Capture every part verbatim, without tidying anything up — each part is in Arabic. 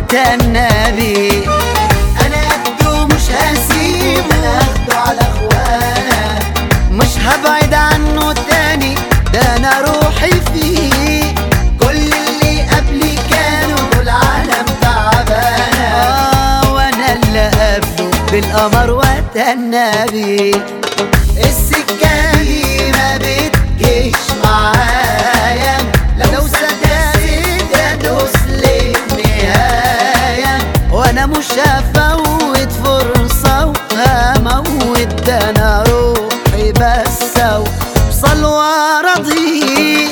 واتنبي. انا قده مش هسيبه، انا هاخده على اخوانا، مش هبعد عنه تاني، ده انا روحي فيه. كل اللي قبلي كانوا دول عالم تعبانه، آه وانا اللي قبله بالقمر واتنبي. السكه دي ما بتجيش معايا، لو صدقت ادوس للنهايه، وانا مش هفوت فرصه وهموت، ده انا روحي بس اوصل وارضي.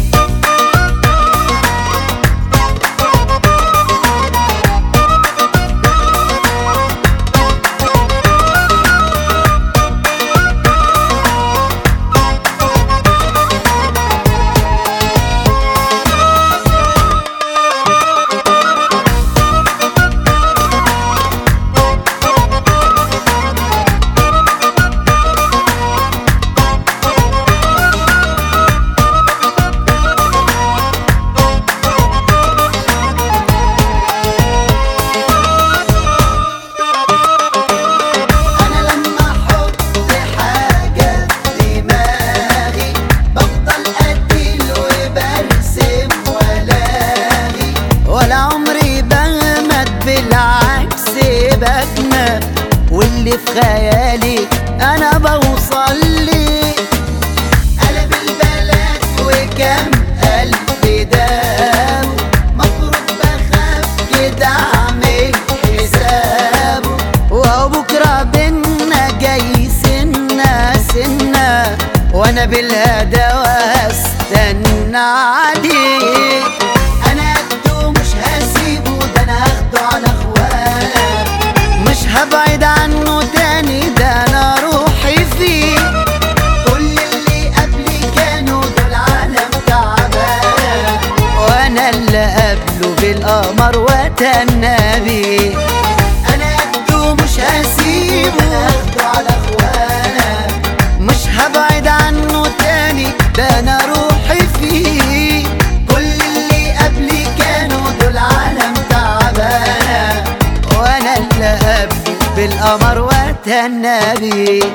واللي في خيالي انا بوصل لي، قلب البلد وكم قلب داب، مفروض بخاف كده اعمل حسابه، وهو بكره بينا جاي سنه سنه، وانا بالهدى واستنى عليه. انا قده مش هسيبه، ده انا هاخده على اخوانا، مش هبعد عنه تاني، ده انا روحي فيه. كل اللي قبلي كانوا دول عالم تعبانه، وانا اللي قبله بالقمر واتنبي. انا قده مش هسيبه، انا هاخده على اخوانا، مش هبعد عنه تاني، ده انا روحي فيه. كل اللي قبلي كانوا دول عالم تعبانه، وانا اللي قبله بالقمر واتنبي.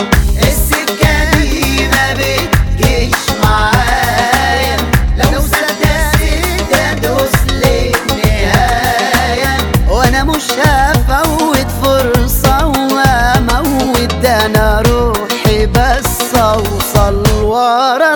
السكه دي ما بتجيش معايا، لو صدقت ادوس للنهايه، وانا مش هفوت فرصه واموت، ده انا روحي بس اوصل ورا